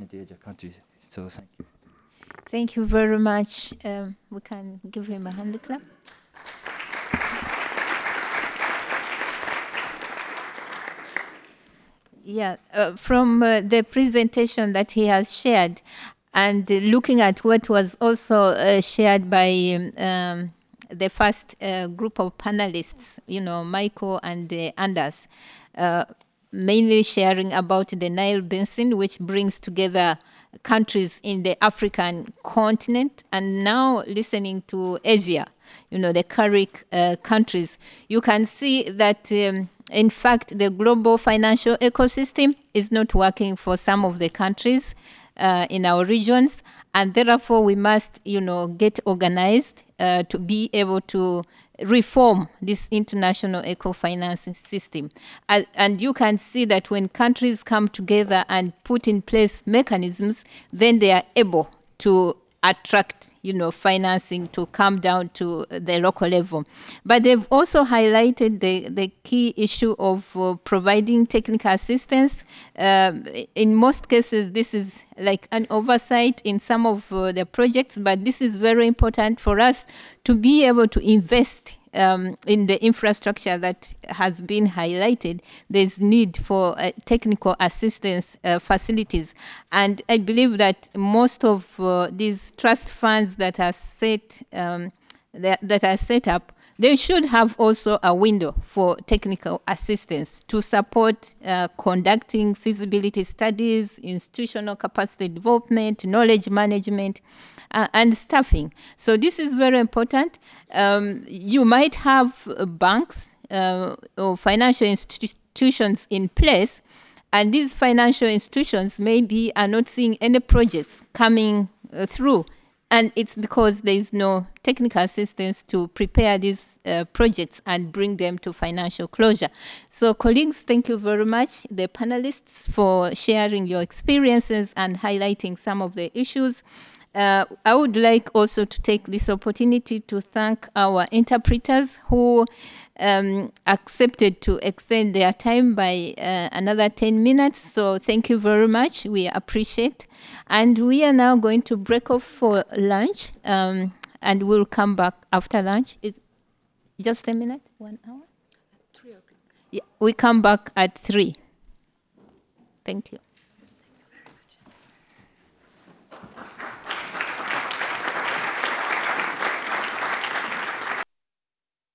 the Asia countries. So thank you. Thank you very much. We can give him a hand clap. Yeah, from the presentation that he has shared, and looking at what was also shared by the first group of panelists, Michael and Anders, uh, mainly sharing about the Nile Basin, which brings together countries in the African continent, and now listening to Asia, the CARIC countries, you can see that in fact, the global financial ecosystem is not working for some of the countries in our regions, and therefore we must, get organized to be able to reform this international eco-financing system. And you can see that when countries come together and put in place mechanisms, then they are able to attract, financing to come down to the local level. But they've also highlighted the key issue of providing technical assistance. In most cases, this is like an oversight in some of the projects, but this is very important for us to be able to invest in the infrastructure that has been highlighted. There's need for technical assistance facilities. And I believe that most of these trust funds that are set up, they should have also a window for technical assistance to support conducting feasibility studies, institutional capacity development, knowledge management, and staffing. So this is very important. You might have banks or financial institutions in place, and these financial institutions maybe are not seeing any projects coming through. And it's because there is no technical assistance to prepare these projects and bring them to financial closure. So colleagues, thank you very much, the panelists, for sharing your experiences and highlighting some of the issues. I would like also to take this opportunity to thank our interpreters who accepted to extend their time by another 10 minutes. So thank you very much. We appreciate. And we are now going to break off for lunch, and we'll come back after lunch. It's just a minute, 1 hour? 3 o'clock. Yeah, we come back at 3. Thank you.